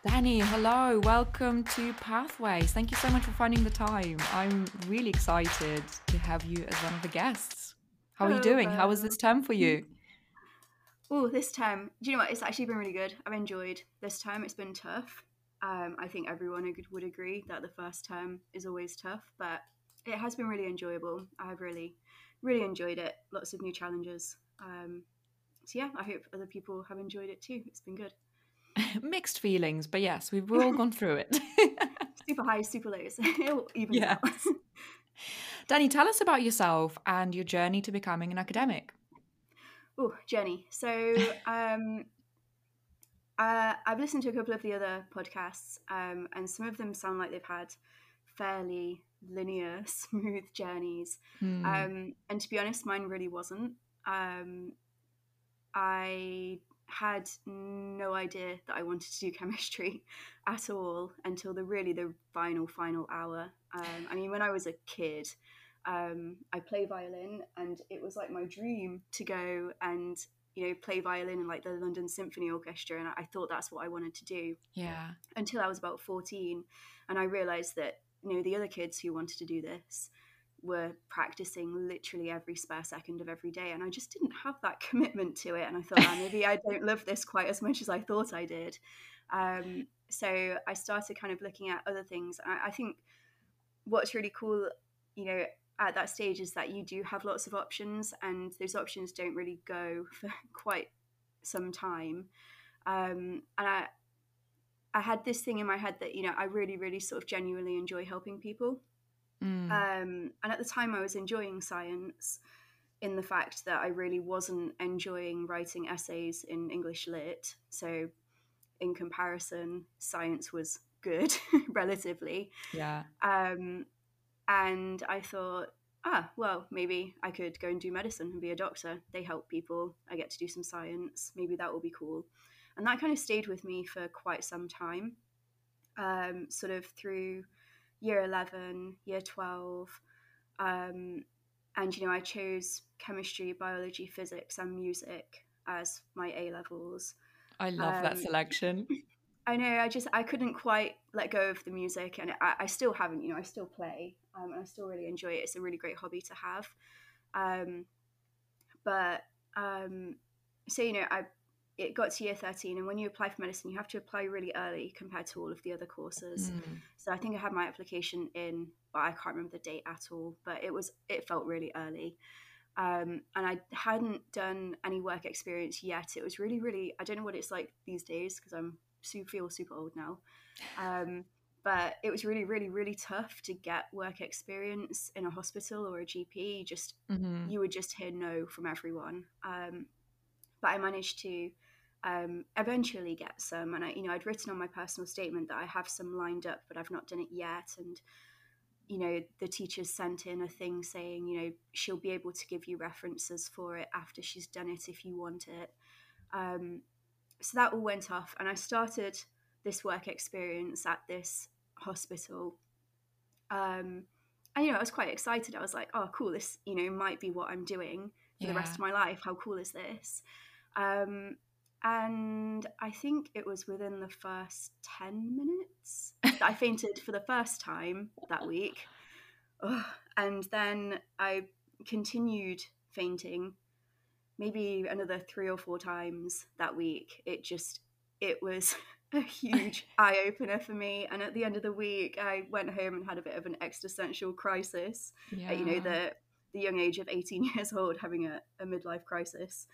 Danny, hello. Welcome to Pathways. Thank you so much for finding the time. I'm really excited to have you as one of the guests. How are you Hello, doing? How was Belle. this term for you? Oh, this time, do you know what? It's actually been really good. I've enjoyed this time. It's been tough. I think everyone would agree that the first term is always tough, but it has been really enjoyable. I've really, really enjoyed it. Lots of new challenges. So yeah, I hope other people have enjoyed it too. It's been good. Mixed feelings, but yes, we've all gone through it. Super highs, super lows. It evens out. Yes. Danny, tell us about yourself and your journey to becoming an academic. Oh, Jenny. I've listened to a couple of the other podcasts, and some of them sound like they've had fairly linear, smooth journeys. Hmm. And to be honest, mine really wasn't. Um, I had no idea that I wanted to do chemistry at all until the final hour. I mean, when I was a kid, I play violin, and it was like my dream to go and play violin in like the London Symphony Orchestra, and I thought that's what I wanted to do Yeah. until I was about 14, and I realized that the other kids who wanted to do this were practicing literally every spare second of every day, and I just didn't have that commitment to it, and I thought, maybe I don't love this quite as much as I thought I did. So I started kind of looking at other things, and I think what's really cool, you know, at that stage is that you do have lots of options, and those options don't really go for quite some time. And I had this thing in my head that I really, really sort of genuinely enjoy helping people. Mm. And at the time, I was enjoying science in the fact that I really wasn't enjoying writing essays in English lit. So, in comparison, science was good relatively. Yeah. Um, and I thought, well, maybe I could go and do medicine and be a doctor. They help people. I get to do some science. Maybe that will be cool. And that kind of stayed with me for quite some time, sort of through year 11, year 12. Um, and, I chose chemistry, biology, physics, and music as my A levels. I love that Um, selection. I know, I couldn't quite let go of the music, and I still haven't, I still play, and I still really enjoy it. It's a really great hobby to have. Um, but um, so, it got to year 13, and when you apply for medicine, you have to apply really early compared to all of the other courses. Mm. So I think I had my application in, but I can't remember the date at all, but it felt really early. And I hadn't done any work experience yet. It was really, really, I don't know what it's like these days because feel super old now. Um, but it was really, really, really tough to get work experience in a hospital or a GP. Just Hmm. You would just hear no from everyone. But I managed to eventually get some, and I'd written on my personal statement that I have some lined up, but I've not done it yet. And the teachers sent in a thing saying, she'll be able to give you references for it after she's done it if you want it. Um, so that all went off, and I started this work experience at this hospital. Um, and I was quite excited. I was like, oh, cool, this might be what I'm doing for the rest Yeah. of my life. How cool is this? Um, and I think it was within the first 10 minutes that I fainted for the first time that week. Ugh. And then I continued fainting maybe another 3 or 4 times that week. It was a huge eye opener for me. And at the end of the week, I went home and had a bit of an existential crisis at, Yeah. the young age of 18 years old, having a midlife crisis.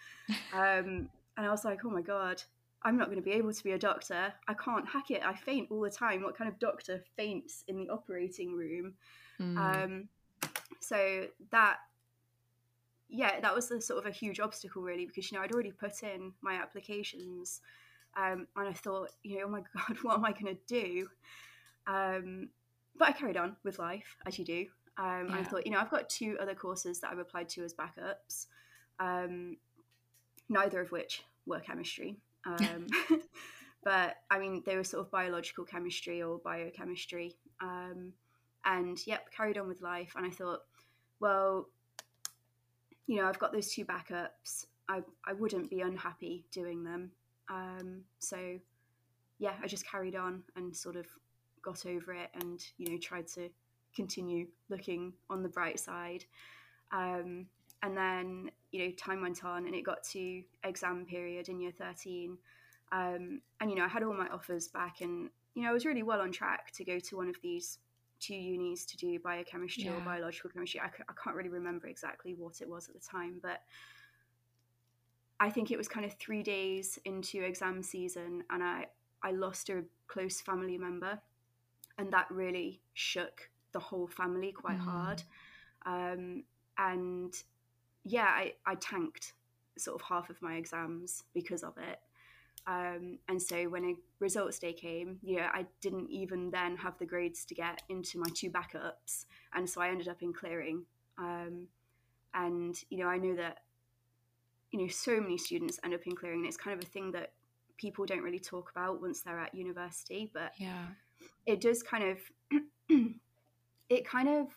And I was like, oh my God, I'm not going to be able to be a doctor. I can't hack it. I faint all the time. What kind of doctor faints in the operating room? Mm. Um, so that that was a sort of a huge obstacle really, because I'd already put in my applications, and I thought, oh my God, what am I going to do? But I carried on with life as you do. And I Yeah. thought, I've got 2 other courses that I've applied to as backups, um, neither of which were chemistry. But I mean, they were sort of biological chemistry or biochemistry. And yep, carried on with life. And I thought, well, I've got those 2 backups. I wouldn't be unhappy doing them. So yeah, I just carried on and sort of got over it, and tried to continue looking on the bright side. And then time went on, and it got to exam period in year 13. And I had all my offers back, and I was really well on track to go to one of these two unis to do biochemistry or Yeah. biological chemistry. I can't really remember exactly what it was at the time, but I think it was kind of 3 days into exam season, and I lost a close family member, and that really shook the whole family quite hard. Um, and yeah, I tanked sort of half of my exams because of it. And so when a results day came, I didn't even then have the grades to get into my two backups, and so I ended up in clearing. And I know that so many students end up in clearing, and it's kind of a thing that people don't really talk about once they're at university, but Yeah. it does kind of it kind of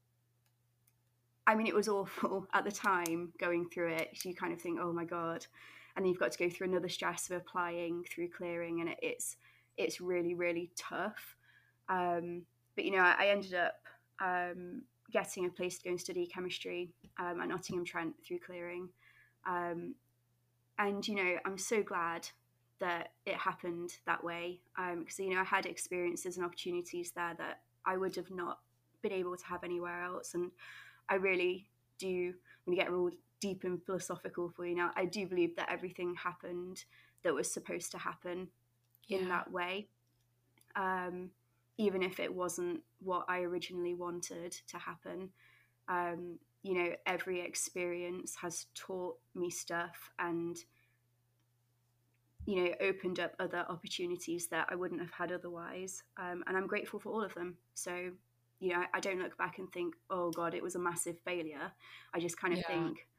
I mean, it was awful at the time going through it. You kind of think, oh my God. And then you've got to go through another stress of applying through clearing, and it's really, really tough. But I ended up getting a place to go and study chemistry at Nottingham Trent through clearing. Um, and I'm so glad that it happened that way, because I had experiences and opportunities there that I would have not been able to have anywhere else. And I really do, when you get real deep and philosophical for you now, I do believe that everything happened that was supposed to happen in Yeah. that way, even if it wasn't what I originally wanted to happen. Every experience has taught me stuff, and opened up other opportunities that I wouldn't have had otherwise. And I'm grateful for all of them. So, I don't look back and think, oh God, it was a massive failure. I just kind of Yeah. think,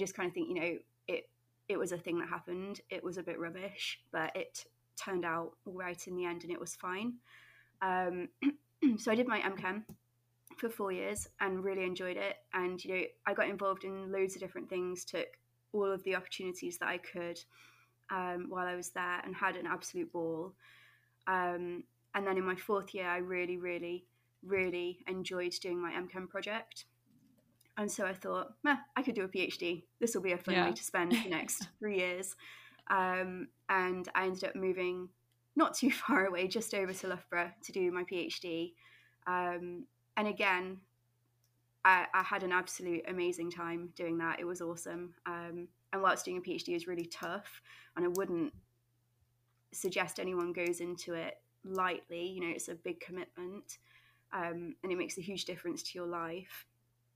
it was a thing that happened. It was a bit rubbish, but it turned out all right in the end, and it was fine. Um, so I did my MChem for 4 years and really enjoyed it. And I got involved in loads of different things, took all of the opportunities that I could while I was there, and had an absolute ball. And then in my fourth year, I really, really, really enjoyed doing my MChem project. And so I thought, I could do a PhD. This will be a fun way Yeah. to spend the next 3 years. And I ended up moving not too far away, just over to Loughborough to do my PhD. And again, I had an absolute amazing time doing that. It was awesome. And whilst doing a PhD is really tough, and I wouldn't suggest anyone goes into it lightly. It's a big commitment, and it makes a huge difference to your life.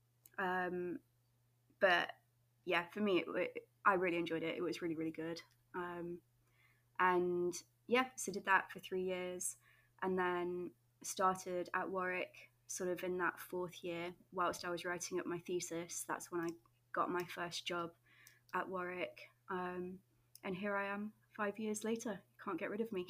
But yeah, for me, I really enjoyed it. It was really, really good. And yeah, so did that for 3 years, and then started at Warwick sort of in that fourth year whilst I was writing up my thesis. That's when I got my first job at Warwick. And here I am 5 years later. Can't get rid of me.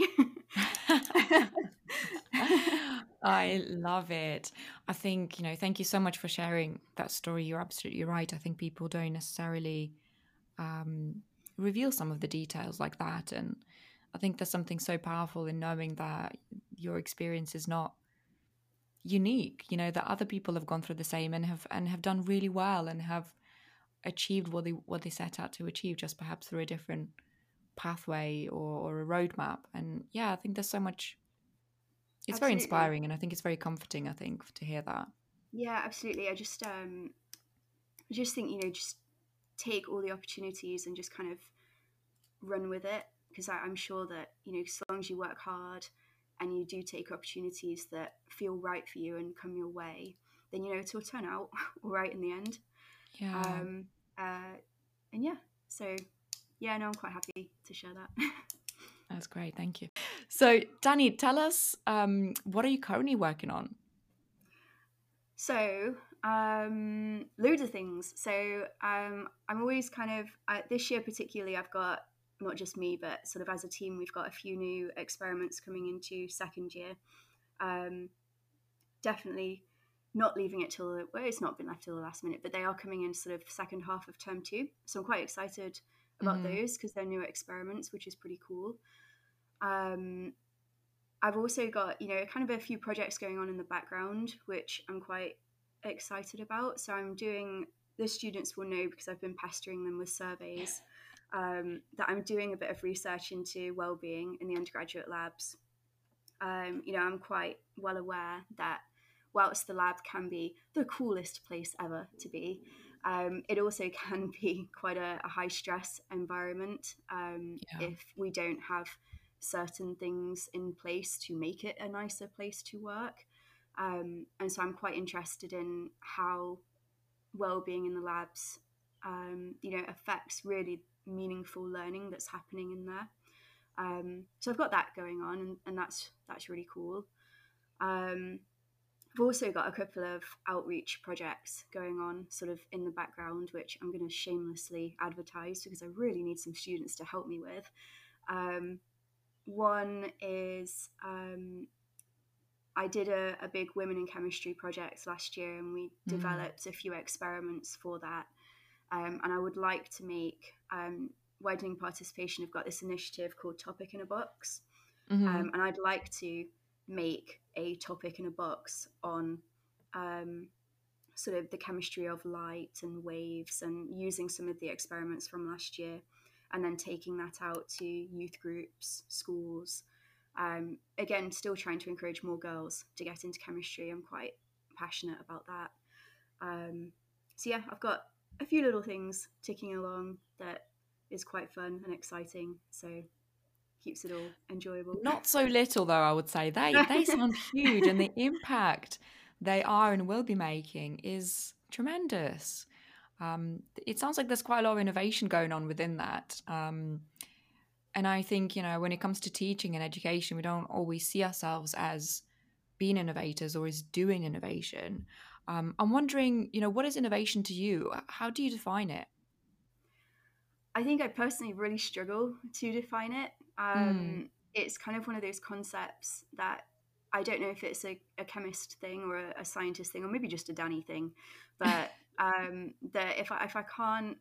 I love it. I think, thank you so much for sharing that story. You're absolutely right. I think people don't necessarily um, reveal some of the details like that. And I think there's something so powerful in knowing that your experience is not unique, that other people have gone through the same and have done really well and have achieved what they set out to achieve, just perhaps through a different pathway or a roadmap. And yeah, I think there's so much. It's very Absolutely. inspiring, and I think it's very comforting, I think, to hear that. Yeah, absolutely. I just think, just take all the opportunities and just kind of run with it, because I'm sure that, as long as you work hard and you do take opportunities that feel right for you and come your way, then, it will turn out all right in the end. Yeah, Um, and yeah, so yeah, no, I'm quite happy to share that. that's great. Thank you. So, Danny, tell us, what are you currently working on? So, loads of things. So, I'm always kind of, this year particularly, I've got, not just me, but sort of as a team, we've got a few new experiments coming into second year. Um, Definitely not leaving it till, well, it's not been left till the last minute, but they are coming in sort of second half of term 2. So I'm quite excited about Mm-hmm. those because they're new experiments, which is pretty cool. I've also got, kind of a few projects going on in the background, which I'm quite excited about. So I'm doing, the students will know because I've been pestering them with surveys, that I'm doing a bit of research into well-being in the undergraduate labs. I'm quite well aware that whilst the lab can be the coolest place ever to be, it also can be quite a high stress environment Yeah. if we don't have certain things in place to make it a nicer place to work. And so I'm quite interested in how well-being in the labs, affects really meaningful learning that's happening in there. So I've got that going on, and that's really cool. Um, I've also got a couple of outreach projects going on sort of in the background, which I'm going to shamelessly advertise because I really need some students to help me with. One is I did a big women in chemistry project last year, and we Mm. developed a few experiments for that. And I would like to make widening participation. I've got this initiative called Topic in a Box, Hmm. and I'd like to make a topic in a box on um, sort of the chemistry of light and waves, and using some of the experiments from last year, and then taking that out to youth groups, schools. Again, still trying to encourage more girls to get into chemistry. I'm quite passionate about that. So yeah, I've got a few little things ticking along that is quite fun and exciting. So keeps it all enjoyable. Not so little though, I would say. They sound huge, and the impact they are and will be making is tremendous. It sounds like there's quite a lot of innovation going on within that. And I think, when it comes to teaching and education, we don't always see ourselves as being innovators or as doing innovation. I'm wondering, what is innovation to you? How do you define it? I think I personally really struggle to define it. Mm. It's kind of one of those concepts that I don't know if it's a chemist thing or a scientist thing, or maybe just a Danny thing, but that if I can't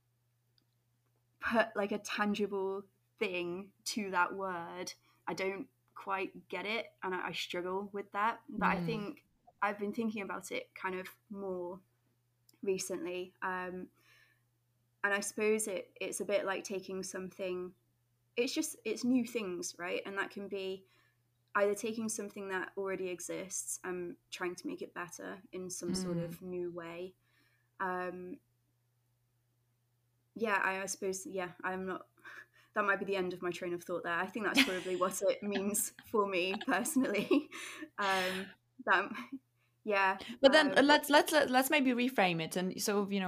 put like a tangible thing to that word, I don't quite get it, and I struggle with that. But I Mm. think I've been thinking about it kind of more recently, and I suppose it's a bit like taking something. It's new things, right? And that can be either taking something that already exists and trying to make it better in some sort Mm. of new way. Um, yeah, I suppose, yeah, I'm not, that might be the end of my train of thought there. I think that's probably what it means for me personally. um, that, yeah. But then let's maybe reframe it and sort of,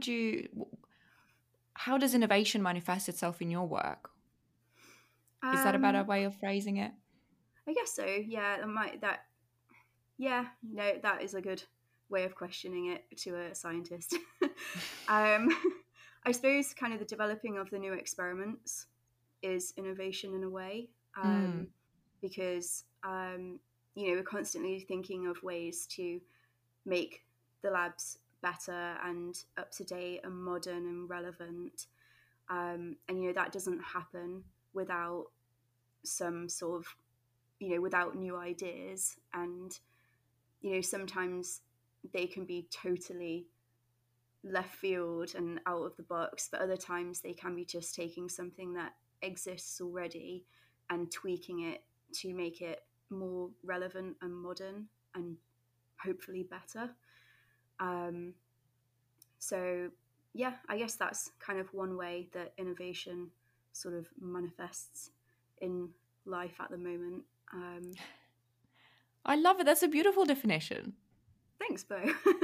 how does innovation manifest itself in your work? Is that a better um, way of phrasing it? I guess so. Yeah, yeah, no, that is a good way of questioning it to a scientist. um, I suppose kind of the developing of the new experiments is innovation in a way, Mm. because we're constantly thinking of ways to make the labs better and up to date and modern and relevant, and that doesn't happen without some sort of without new ideas, and sometimes they can be totally left field and out of the box, but other times they can be just taking something that exists already and tweaking it to make it more relevant and modern and hopefully better. Um, so, yeah, I guess that's kind of one way that innovation sort of manifests in life at the moment. I love it. That's a beautiful definition. Thanks, Bo.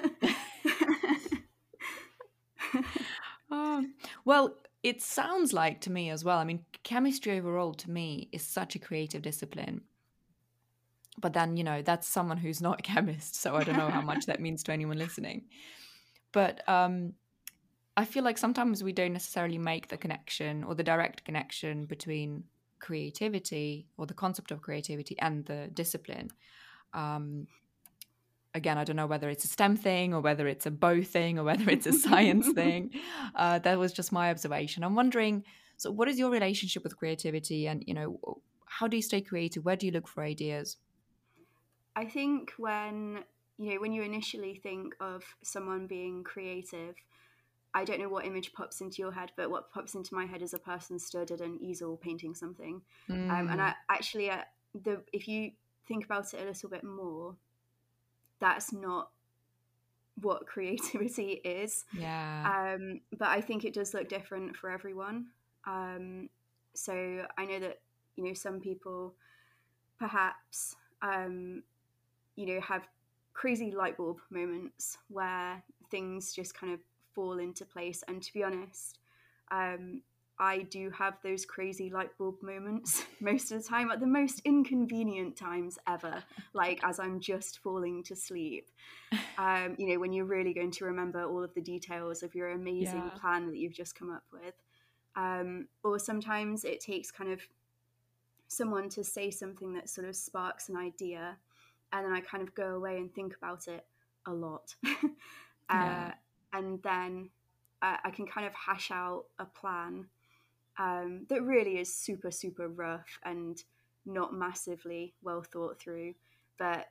Um, well, it sounds like to me as well. I mean, chemistry overall to me is such a creative discipline. But then, that's someone who's not a chemist, so I don't know how much that means to anyone listening. But I feel like sometimes we don't necessarily make the connection or the direct connection between creativity or the concept of creativity and the discipline. Um, Again, I don't know whether it's a STEM thing or whether it's a bow thing or whether it's a science thing. That was just my observation. I'm wondering, so what is your relationship with creativity, and how do you stay creative? Where do you look for ideas? I think when you initially think of someone being creative, I don't know what image pops into your head, but what pops into my head is a person stood at an easel painting something. And Mm, I actually, if you think about it a little bit more, that's not what creativity is. yeah, But I think it does look different for everyone. Um, so I know that, some people perhaps, have crazy light bulb moments where things just kind of fall into place. And to be honest, um, I do have those crazy light bulb moments most of the time at the most inconvenient times ever, like as I'm just falling to sleep. When you're really going to remember all of the details of your amazing yeah, plan that you've just come up with. Or sometimes it takes kind of someone to say something that sort of sparks an idea, and then I kind of go away and think about it a lot. yeah, uh, and then I can kind of hash out a plan that really is super, super rough and not massively well thought through. But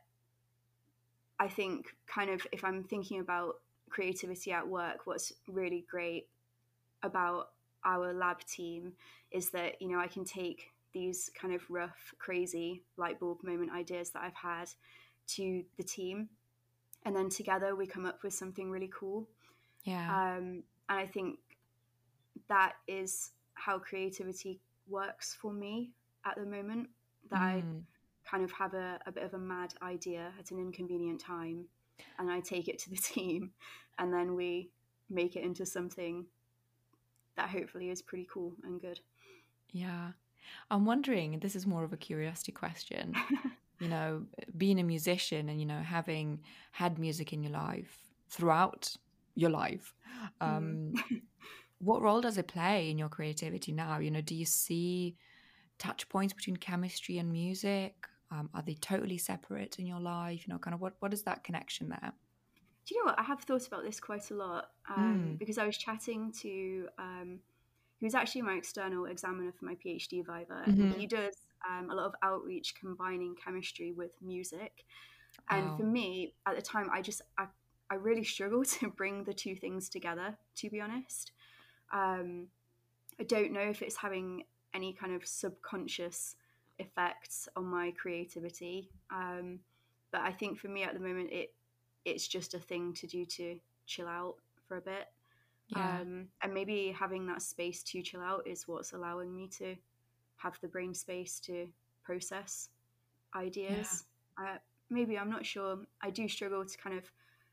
I think, kind of, if I'm thinking about creativity at work, what's really great about our lab team is that, I can take these kind of rough, crazy light bulb moment ideas that I've had to the team, and then together we come up with something really cool. yeah. And I think that is how creativity works for me at the moment. That I Mm, kind of have a bit of a mad idea at an inconvenient time, and I take it to the team, and then we make it into something that hopefully is pretty cool and good. yeah. I'm wondering, this is more of a curiosity question, you know, being a musician and, having had music in your life throughout your life, Mm. um, what role does it play in your creativity now? Do you see touch points between chemistry and music? Are they totally separate in your life? Kind of what is that connection there? Do you know what? I have thought about this quite a lot, Mm. because I was chatting to he was actually my external examiner for my PhD Viva, and Hmm. he does a lot of outreach combining chemistry with music. And for Oh, me, at the time, I really struggled to bring the two things together, to be honest. Um, I don't know if it's having any kind of subconscious effects on my creativity. But I think for me at the moment, it's just a thing to do to chill out for a bit. yeah, And maybe having that space to chill out is what's allowing me to have the brain space to process yeah, ideas. Maybe, I'm not sure. I do struggle to kind of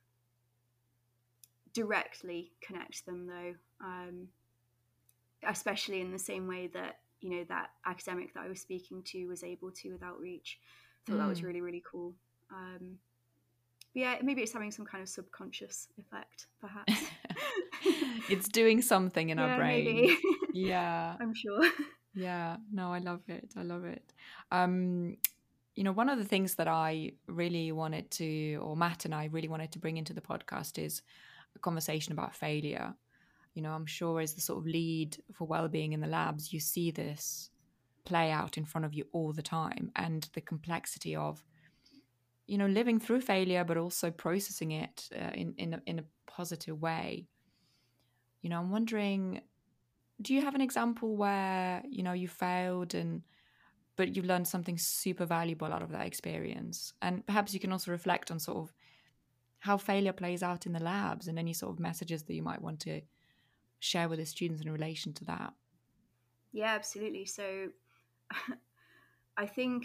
directly connect them though, especially in the same way that, that academic that I was speaking to was able to with outreach. I thought that was mm. really, really cool. But yeah, maybe it's having some kind of subconscious effect, perhaps. It's doing something in our Yeah, maybe. brains. Yeah, I'm sure. yeah. No, I love it. I love it. Um, one of the things that I really wanted to, or Matt and I really wanted to bring into the podcast is a conversation about failure. I'm sure as the sort of lead for well-being in the labs, you see this play out in front of you all the time, and the complexity of living through failure, but also processing it in a positive way. I'm wondering, do you have an example where you failed and but you learned something super valuable out of that experience? And perhaps you can also reflect on sort of how failure plays out in the labs and any sort of messages that you might want to share with the students in relation to that. Yeah, absolutely. So I think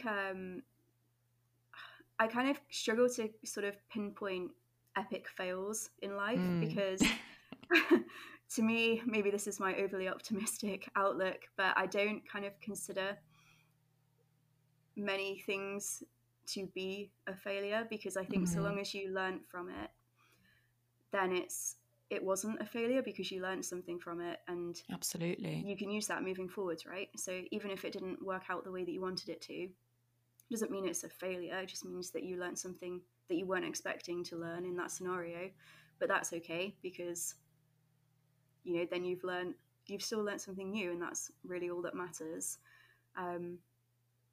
I kind of struggle to sort of pinpoint epic fails in life Mm. because to me, maybe this is my overly optimistic outlook, but I don't kind of consider many things to be a failure, because I think so Mm. long as you learn from it, then it wasn't a failure because you learned something from it, and Absolutely. you can use that moving forwards, right? So even if it didn't work out the way that you wanted it to, doesn't mean it's a failure. It just means that you learned something that you weren't expecting to learn in that scenario. But that's okay, because then you've still learned something new, and that's really all that matters. Um,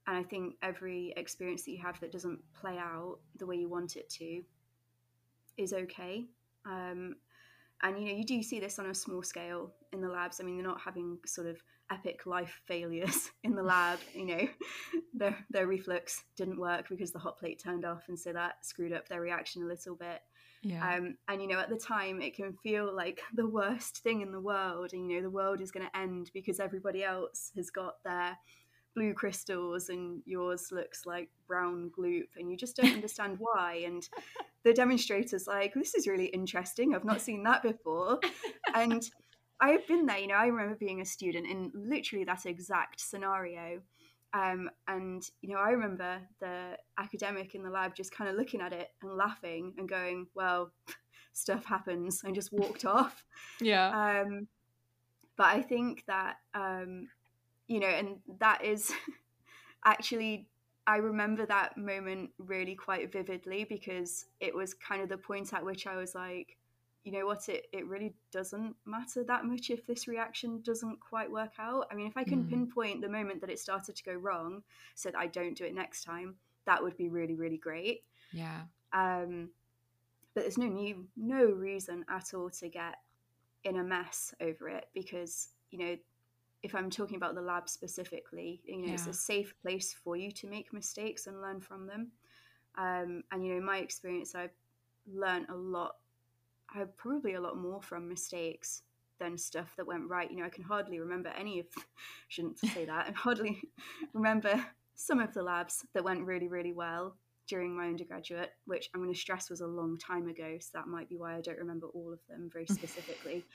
And I think every experience that you have that doesn't play out the way you want it to is okay. Um, and you do see this on a small scale in the labs. I mean, they're not having sort of epic life failures in the lab. Their reflux didn't work because the hot plate turned off, and so that screwed up their reaction a little bit. Yeah. And at the time it can feel like the worst thing in the world, and the world is going to end because everybody else has got their blue crystals and yours looks like brown gloop, and you just don't understand why. And the demonstrator's like, this is really interesting, I've not seen that before. And I've been there. I remember being a student in literally that exact scenario. And I remember the academic in the lab just kind of looking at it and laughing and going, well, stuff happens, and just walked off. Yeah. But I think that and that is actually, I remember that moment really quite vividly, because it was kind of the point at which I was like, you know what, it really doesn't matter that much if this reaction doesn't quite work out. I mean, if I can Mm. pinpoint the moment that it started to go wrong so that I don't do it next time, that would be really, really great. Yeah. But there's no reason at all to get in a mess over it, because if I'm talking about the lab specifically, it's a Yeah. safe place for you to make mistakes and learn from them. And in my experience, I've learned a lot. I probably a lot more from mistakes than stuff that went right. I can hardly remember any of. Shouldn't say that. I hardly remember some of the labs that went really, really well during my undergraduate, which I'm going to stress was a long time ago, so that might be why I don't remember all of them very specifically.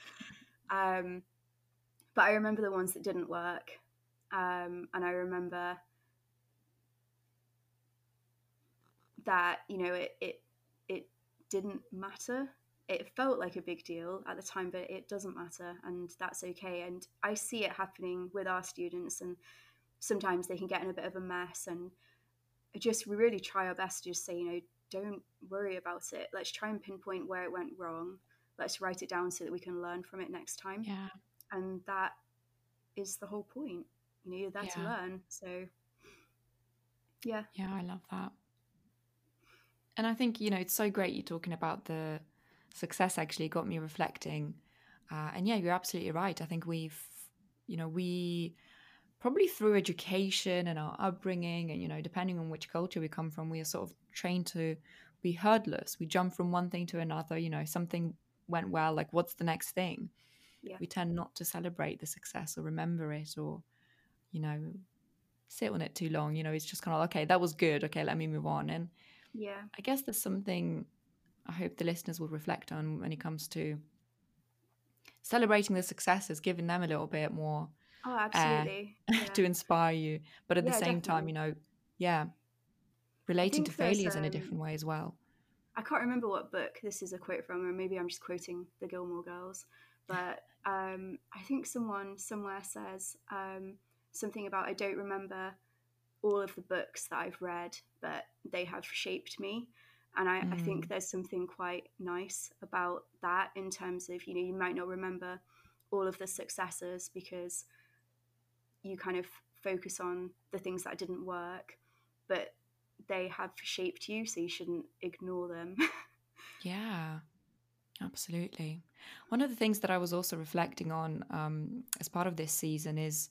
But I remember the ones that didn't work, and I remember that it didn't matter. It felt like a big deal at the time, but it doesn't matter, and that's okay. And I see it happening with our students, and sometimes they can get in a bit of a mess, and we really try our best to just say, don't worry about it. Let's try and pinpoint where it went wrong. Let's write it down so that we can learn from it next time. Yeah. And that is the whole point. You're there to Yeah. learn. So yeah. Yeah, I love that. And I think, it's so great you're talking about the success actually got me reflecting. And yeah, you're absolutely right. I think we probably through education and our upbringing and, depending on which culture we come from, we are sort of trained to be hurdlers. We jump from one thing to another, something went well, like what's the next thing? Yeah. We tend not to celebrate the success or remember it or, you know, sit on it too long. It's just kind of, okay, that was good. Okay, let me move on. And Yeah. I guess there's something I hope the listeners will reflect on when it comes to celebrating the successes, giving them a little bit more Oh, air absolutely. Yeah. to inspire you. But at the Yeah, same time, definitely. yeah, I relating to think there's failures in a different way as well. I can't remember what book this is a quote from, or maybe I'm just quoting the Gilmore Girls, but I think someone somewhere says something about, I don't remember all of the books that I've read, but they have shaped me. And I think Mm, there's something quite nice about that, in terms of, you might not remember all of the successes because you kind of focus on the things that didn't work, but they have shaped you, so you shouldn't ignore them. yeah, absolutely. One of the things that I was also reflecting on as part of this season is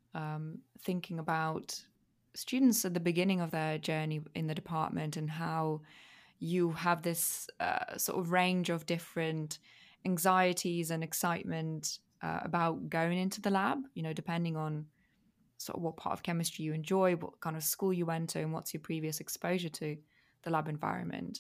thinking about students at the beginning of their journey in the department and how you have this sort of range of different anxieties and excitement about going into the lab, depending on sort of what part of chemistry you enjoy, what kind of school you went to, and what's your previous exposure to the lab environment.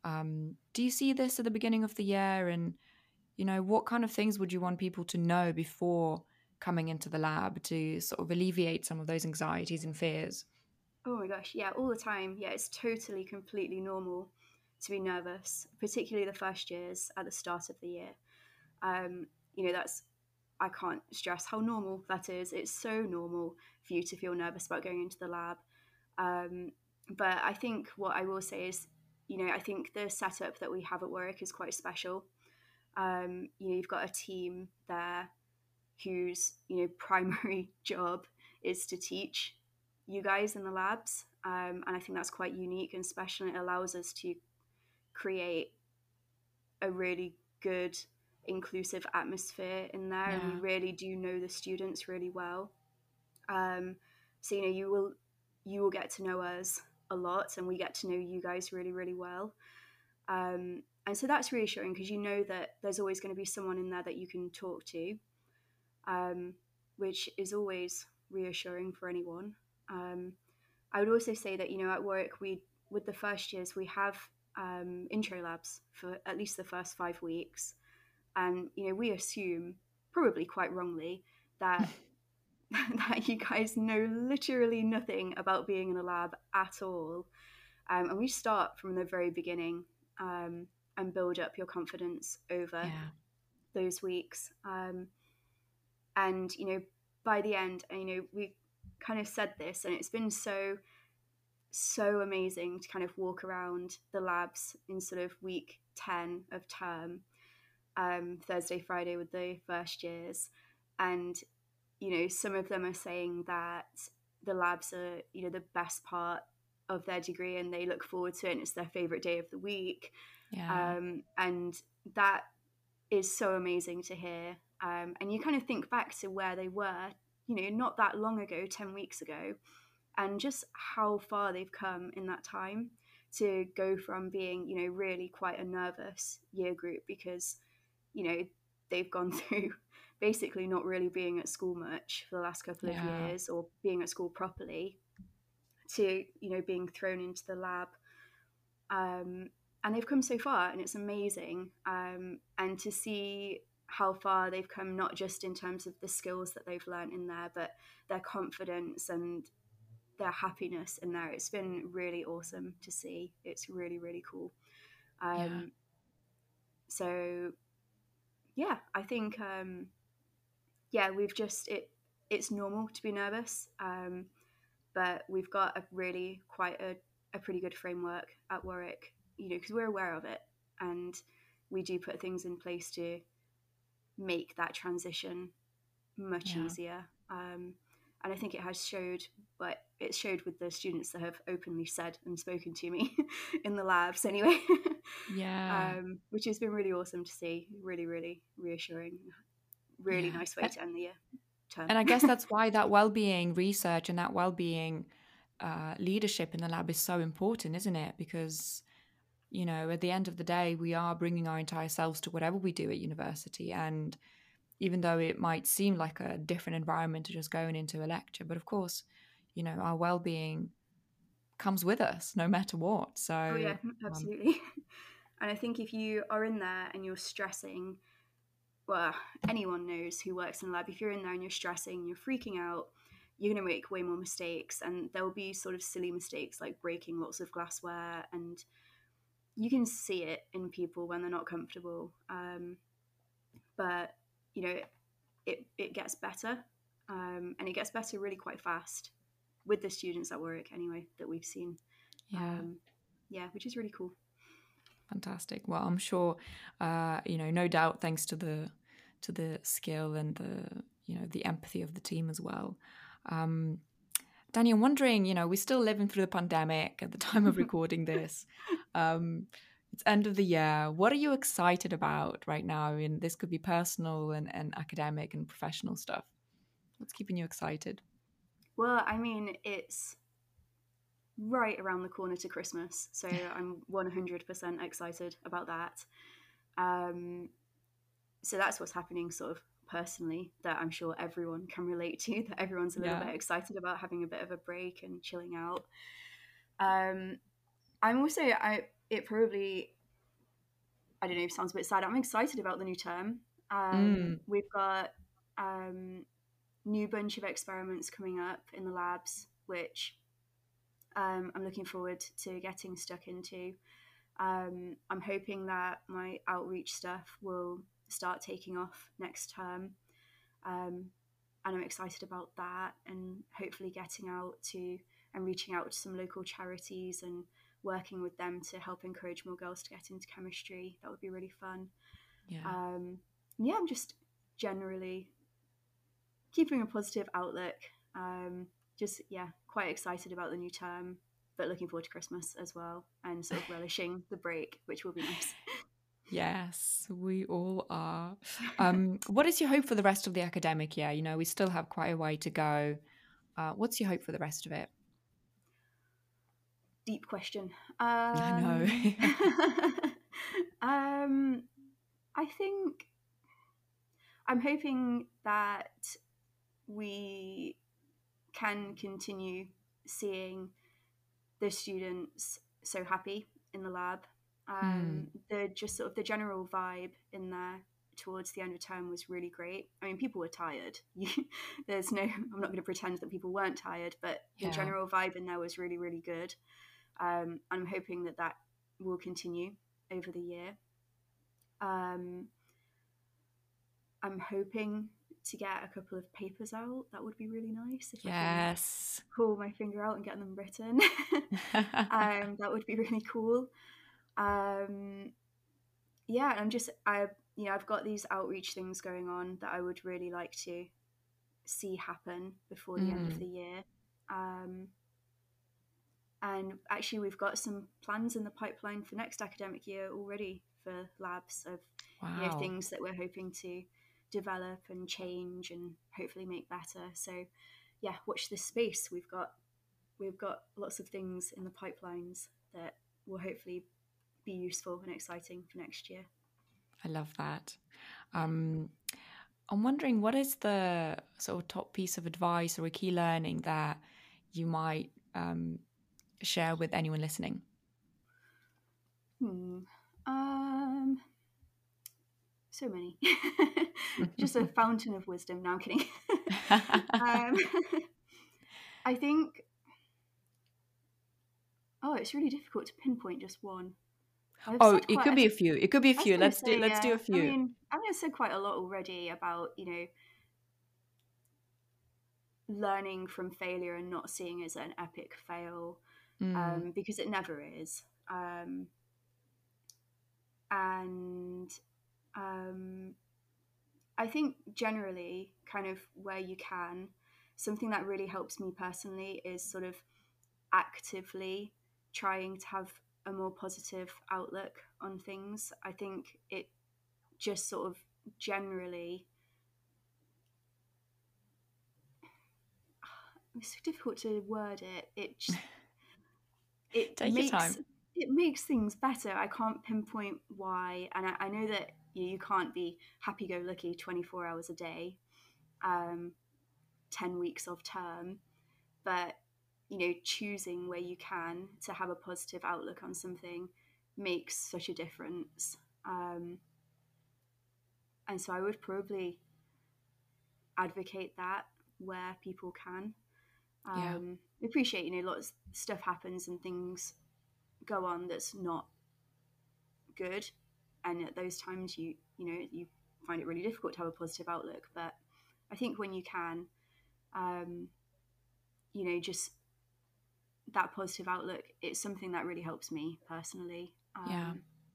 Do you see this at the beginning of the year? And, what kind of things would you want people to know before coming into the lab to sort of alleviate some of those anxieties and fears? Oh my gosh, yeah, all the time. Yeah, it's totally, completely normal to be nervous, particularly the first years at the start of the year. Um, that's, I can't stress how normal that is. It's so normal for you to feel nervous about going into the lab. Um, but I think what I will say is, I think the setup that we have at work is quite special. You've got a team there whose primary job is to teach you guys in the labs, and I think that's quite unique and special. And it allows us to create a really good, inclusive atmosphere in there, and we Yeah. really do know the students really well. Um, so you will get to know us a lot, and we get to know you guys really really well. And so that's reassuring because you know that there's always going to be someone in there that you can talk to, um, which is always reassuring for anyone. Um, I would also say that at work we with the first years we have intro labs for at least the first 5 weeks, and we assume probably quite wrongly that that you guys know literally nothing about being in a lab at all, and we start from the very beginning, and build up your confidence over Yeah. those weeks, and by the end, we kind of said this, and it's been so amazing to kind of walk around the labs in sort of week 10 of term, Thursday, Friday with the first years. And, some of them are saying that the labs are, the best part of their degree and they look forward to it and it's their favorite day of the week. Yeah. And that is so amazing to hear. And you kind of think back to where they were, not that long ago, 10 weeks ago, and just how far they've come in that time to go from being, really quite a nervous year group because, you know, they've gone through basically not really being at school much for the last couple of Yeah. years or being at school properly to, being thrown into the lab. Um, and they've come so far and it's amazing. And to see how far they've come, not just in terms of the skills that they've learned in there, but their confidence and their happiness in there. It's been really awesome to see. It's really, really cool. Yeah. Um, so yeah, I think yeah, it's normal to be nervous, but we've got a really quite a pretty good framework at Warwick, because we're aware of it and we do put things in place to make that transition much Yeah. easier. And I think it has showed, but it showed with the students that have openly said and spoken to me in the labs anyway, Yeah. which has been really awesome to see. Really, really reassuring. Really Yeah. nice way to end the year term. And I guess that's why that well-being research and that well-being leadership in the lab is so important, isn't it? Because at the end of the day, we are bringing our entire selves to whatever we do at university. And even though it might seem like a different environment to just going into a lecture, but of course, our well-being comes with us no matter what. Oh So, yeah, absolutely. And I think if you are in there and you're stressing, well, anyone knows who works in a lab. If you're in there and you're stressing, you're freaking out, you're going to make way more mistakes, and there will be sort of silly mistakes like breaking lots of glassware, and you can see it in people when they're not comfortable. But it gets better, and it gets better really quite fast with the students at work anyway that we've seen. yeah. Yeah, which is really cool. Fantastic. Well, I'm sure, no doubt, thanks to the skill and the empathy of the team as well. Um, Danny, I'm wondering, we're still living through the pandemic at the time of recording this. Um, it's end of the year. What are you excited about right now? And this could be personal and academic and professional stuff. What's keeping you excited? Well, I mean, it's right around the corner to Christmas, so I'm 100% excited about that. Um, so that's what's happening sort of personally that I'm sure everyone can relate to, that everyone's a little Yeah. bit excited about having a bit of a break and chilling out. Um, I'm also, it probably, I don't know, sounds a bit sad. I'm excited about the new term. Mm, We've got new bunch of experiments coming up in the labs, which I'm looking forward to getting stuck into. I'm hoping that my outreach stuff will start taking off next term. Um, and I'm excited about that and hopefully getting out to and reaching out to some local charities and working with them to help encourage more girls to get into chemistry. That would be really fun. yeah. Um, yeah, I'm just generally keeping a positive outlook, just, yeah, quite excited about the new term, but looking forward to Christmas as well, and sort of relishing the break, which will be nice. Yes, we all are. What is your hope for the rest of the academic year? You know, we still have quite a way to go. What's your hope for the rest of it? Deep question. I know. Um, I think I'm hoping that we can continue seeing the students so happy in the lab. Mm, The just sort of the general vibe in there towards the end of term was really great. I mean, people were tired. There's no, I'm not going to pretend that people weren't tired, but the yeah, general vibe in there was really, really good. I'm hoping that that will continue over the year. Um, I'm hoping to get a couple of papers out. That would be really nice if I can yes. pull my finger out and get them written. That would be really cool. Um, yeah, I'm just I've got these outreach things going on that I would really like to see happen before the end of Mm, the year. Um, and actually, we've got some plans in the pipeline for next academic year already for labs of wow. things that we're hoping to develop and change and hopefully make better. So yeah, watch this space. We've got lots of things in the pipelines that will hopefully be useful and exciting for next year. I love that. Um, I'm wondering what is the sort of top piece of advice or a key learning that you might share with anyone listening? Hmm. Um, so many. Just a fountain of wisdom. Now I'm kidding. um, I think. Oh, it's really difficult to pinpoint just one. I've Oh, said it quite. could be a few. It could be a I was few. going to Let's do say, let's do yeah. a I few. mean, I've said quite a lot already about learning from failure and not seeing it as an epic fail, Mm, because it never is. And um, I think generally, kind of where you can, something that really helps me personally is sort of actively trying to have a more positive outlook on things. I think it just sort of generally, it's so difficult to word it. It take your makes time. it makes things better. I can't pinpoint why, and I know that you can't be happy-go-lucky 24 hours a day, um, 10 weeks of term, but choosing where you can to have a positive outlook on something makes such a difference. Um, and so I would probably advocate that where people can. Yeah. Appreciate lots of stuff happens and things go on that's not good, and at those times you find it really difficult to have a positive outlook. But I think when you can, um, just that positive outlook, it's something that really helps me personally. Yeah.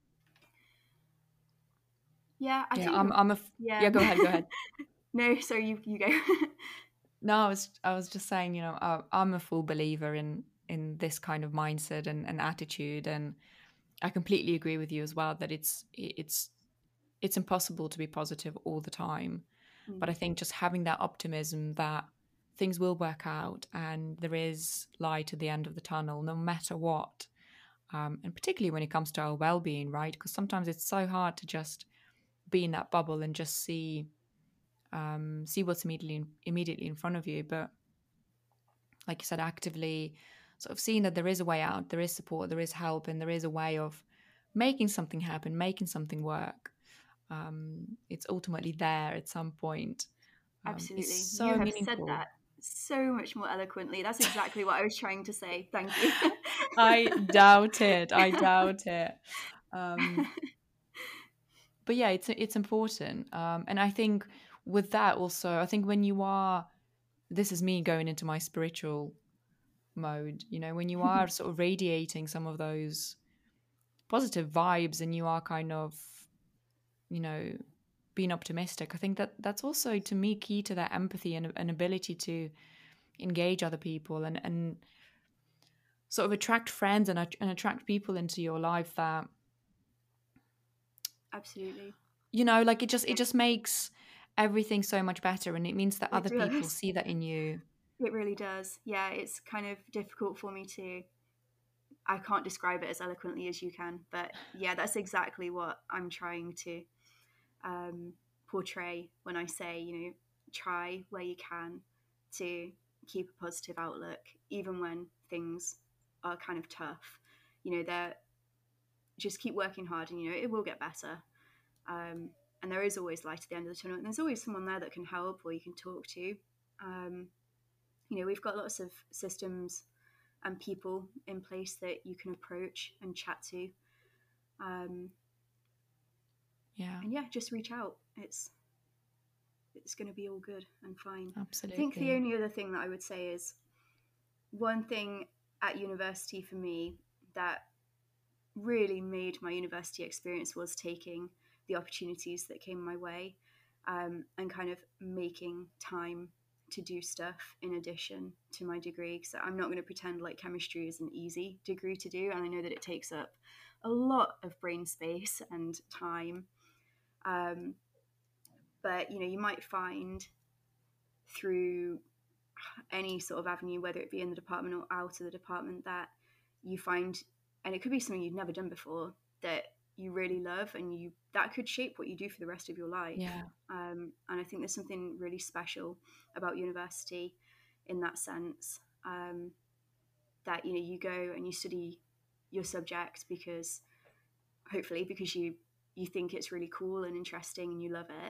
Yeah, I Yeah. think, Yeah, yeah. go ahead, go ahead. No, so you go. No, I was just saying, I'm a full believer in this kind of mindset and attitude, and I completely agree with you as well that it's impossible to be positive all the time. But I Mm, think just having that optimism that things will work out and there is light at the end of the tunnel, no matter what. And particularly when it comes to our well-being, right? Because sometimes it's so hard to just be in that bubble and just see what's immediately in front of you. But like you said, actively sort of seeing that there is a way out, there is support, there is help, and there is a way of making something happen, making something work. It's ultimately there at some point. Is absolutely, you so have said meaningful. that so much more eloquently. That's exactly what I was trying to say. Thank you. I doubt it. I doubt it. Um, but yeah, it's important. And I think with that also, I think when you are, this is me going into my spiritual mode, when you are sort of radiating some of those positive vibes and you are kind of, you know, being optimistic, I think that that's also to me key to that empathy and an ability to engage other people, and sort of attract friends and attract people into your life that, Absolutely. like it Yeah, just makes everything so much better, and it means that it other people does. see that in you. It really does. Yeah, it's kind of difficult for me to. I can't describe it as eloquently as you can, but yeah, that's exactly what I'm trying to um, portray when I say, try where you can to keep a positive outlook, even when things are kind of tough. They're just keep working hard, and it will get better. Um, and there is always light at the end of the tunnel, and there's always someone there that can help or you can talk to. Um, we've got lots of systems and people in place that you can approach and chat to. Um, Yeah, and yeah, just reach out. It's going to be all good and fine. I think the absolutely. only other thing that I would say is one thing at university for me that really made my university experience was taking the opportunities that came my way, and kind of making time to do stuff in addition to my degree. So I'm not going to pretend like chemistry is an easy degree to do, and I know that it takes up a lot of brain space and time. Um, but you might find through any sort of avenue, whether it be in the department or out of the department, that you find, and it could be something you've never done before, that you really love, and that could shape what you do for the rest of your life. Yeah. And I think there's something really special about university in that sense, that you go and you study your subject because hopefully because you think it's really cool and interesting and you love it.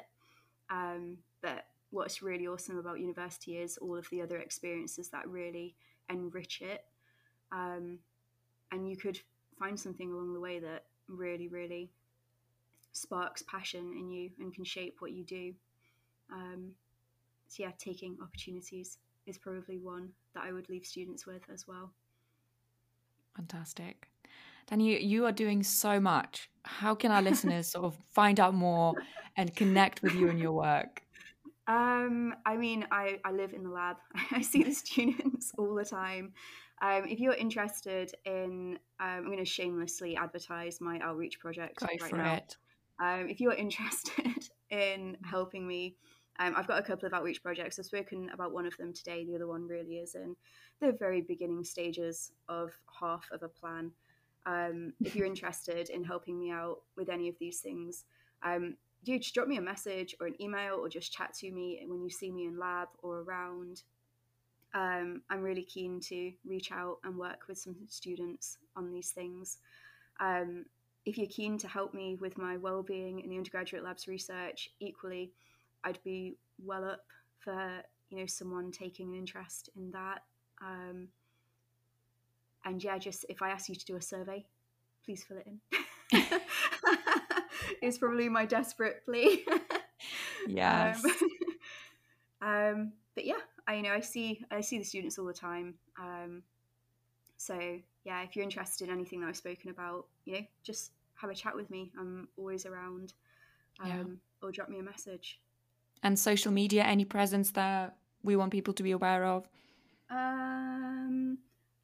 But what's really awesome about university is all of the other experiences that really enrich it. Um, and you could find something along the way that really, really sparks passion in you and can shape what you do. Um, so, yeah, taking opportunities is probably one that I would leave students with as well. Fantastic. Danny, you are doing so much. How can our listeners sort of find out more and connect with you and your work? I mean, I live in the lab. I see the students all the time. If you're interested in, I'm going to shamelessly advertise my outreach project Go right for now. it. If you're interested in helping me, I've got a couple of outreach projects. I've spoken about one of them today. The other one really is in the very beginning stages of half of a plan. If you're interested in helping me out with any of these things, just drop me a message or an email or just chat to me when you see me in lab or around. I'm really keen to reach out and work with some students on these things. Um, if you're keen to help me with my well-being in the undergraduate labs research, equally, I'd be well up for someone taking an interest in that. And yeah, just if I ask you to do a survey, please fill it in. Is probably my desperate plea. um, Yes. but yeah, I see the students all the time. So yeah, if you're interested in anything that I've spoken about, just have a chat with me. I'm always around, Yeah. or drop me a message. And social media, any presence that we want people to be aware of? Um,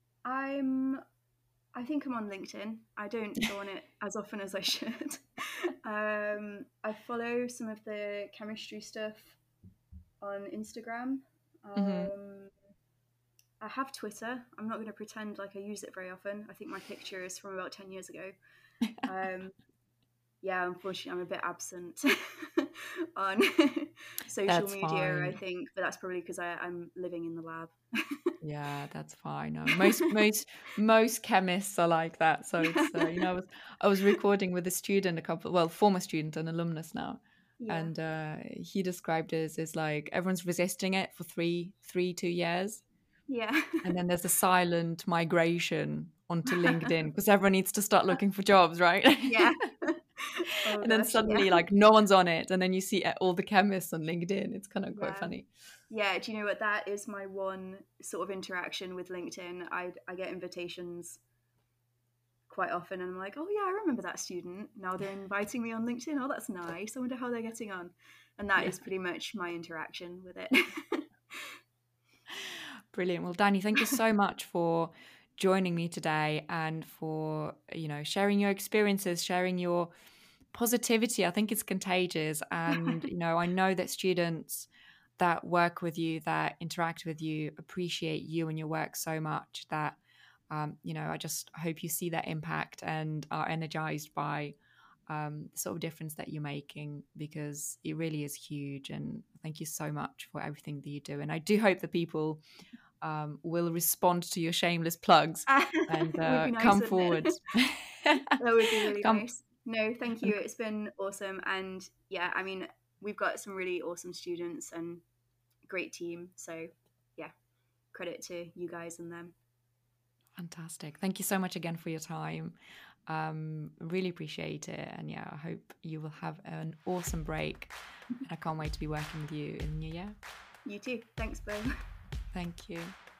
I think I'm on LinkedIn. I don't go on it as often as I should. I follow some of the chemistry stuff on Instagram. Hmm. I have Twitter. I'm not going to pretend like I use it very often. I think my picture is from about 10 years ago. Um, yeah, unfortunately, I'm a bit absent on social That's media, I fine. think, but that's probably because I'm living in the lab. Yeah, that's fine. No, most chemists are like that. So it's I was recording with a student, former student, an alumnus now, Yeah. and he described it as like everyone's resisting it for 2 years, Yeah. and then there's a silent migration onto LinkedIn because everyone needs to start looking for jobs, right? Yeah. Oh And then gosh, yeah. suddenly, like, no one's on it, and then you see all the chemists on LinkedIn. It's kind of quite Yeah. funny. Yeah, do you know what? That is my one sort of interaction with LinkedIn. I get invitations quite often, and I'm like, oh yeah, I remember that student. Now they're inviting me on LinkedIn. Oh, that's nice. I wonder how they're getting on. And that Yeah. is pretty much my interaction with it. Brilliant. Well, Danny, thank you so much for joining me today and for, sharing your experiences, sharing your positivity. I think it's contagious. And, I know that students that work with you, that interact with you, appreciate you and your work so much that, I just hope you see that impact and are energized by the sort of difference that you're making, because it really is huge. And thank you so much for everything that you do. And I do hope that people will respond to your shameless plugs and It would be nice, come wouldn't forward. it? That would be really come nice. No, thank and you. It's been awesome. And yeah, I mean, we've got some really awesome students and great team. So yeah, credit to you guys and them. Fantastic. Thank you so much again for your time. Really appreciate it. And yeah, I hope you will have an awesome break. And I can't wait to be working with you in the new year. You too. Thanks, Bo. Thank you.